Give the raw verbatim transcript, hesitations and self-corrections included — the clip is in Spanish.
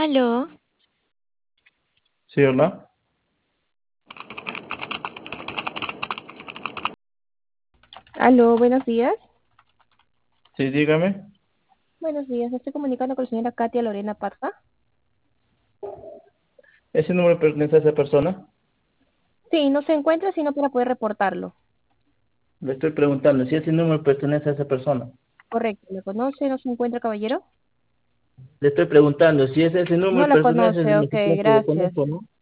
Aló, Sí, hola. Aló, buenos días. Sí, dígame. Buenos días, me estoy comunicando con la señora Katia Lorena Parra. ¿Ese número pertenece a esa persona? Sí, no se encuentra sino para poder reportarlo. Le estoy preguntando si ese número pertenece a esa persona. Correcto, ¿lo conoce? ¿No se encuentra, caballero? Le estoy preguntando si es ese No número la pertenece a conoce, ese ok, que lo gracias. conozco, ¿no?